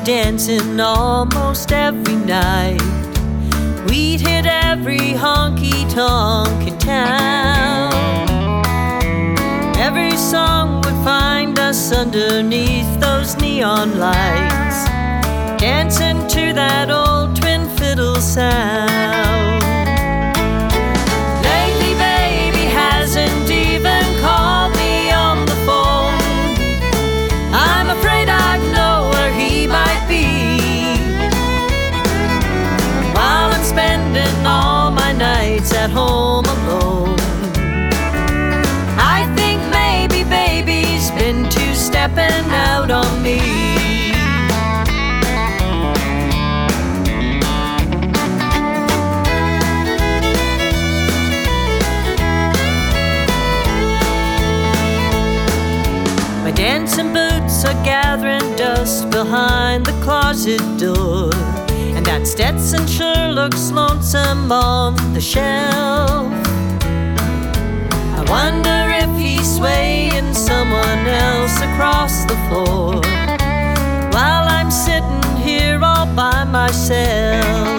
dancing almost every night. We'd hit every honky-tonk in town. Every song would find us underneath those neon lights, dancing to that old twin fiddle sound. Lately, baby hasn't even called me on the phone. I'm afraid I know where he might be, while I'm spending all my nights at home alone. I think maybe baby's been two-stepping out on me. My dancing boots are gathering dust behind the closet door, and that Stetson sure looks lonesome on the shelf. I wonder if he's swaying someone else across the floor, while I'm sitting here all by myself.